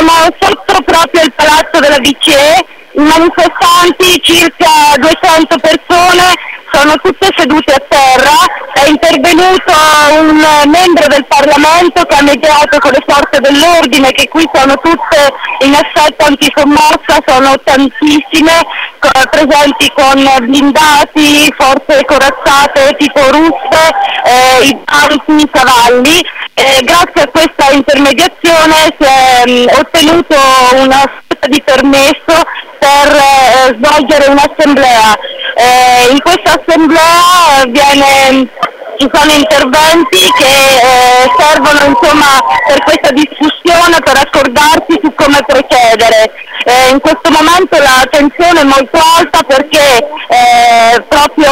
siamo sotto proprio il palazzo della BCE, i manifestanti, circa 200 persone, sono tutte sedute a terra, è intervenuto un membro del Parlamento che ha mediato con le forze dell'ordine, che qui sono tutte in assetto anticommossa, sono tantissime, presenti con blindati, forze corazzate tipo russe, i tanti, i cavalli. Grazie a questa intermediazione si è ottenuto una sorta di permesso per svolgere un'assemblea. In questa assemblea ci sono interventi che servono insomma per questa discussione, per accordarsi su come procedere. In questo momento la tensione è molto alta perché proprio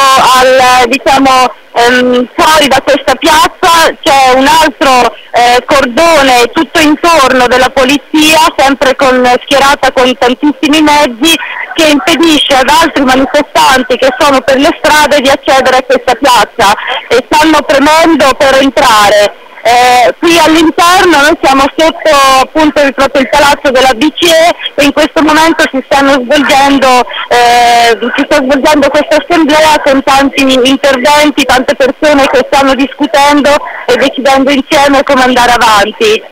fuori da questa piazza c'è un altro cordone tutto intorno della polizia, sempre schierata con tantissimi mezzi, che impedisce ad altri manifestanti che sono per le strade di accedere a questa piazza e stanno premendo per entrare. Qui all'interno noi siamo sotto appunto proprio il palazzo della BCE e in questo momento si sta svolgendo questa assemblea con tanti interventi, tante persone che stanno discutendo e decidendo insieme come andare avanti.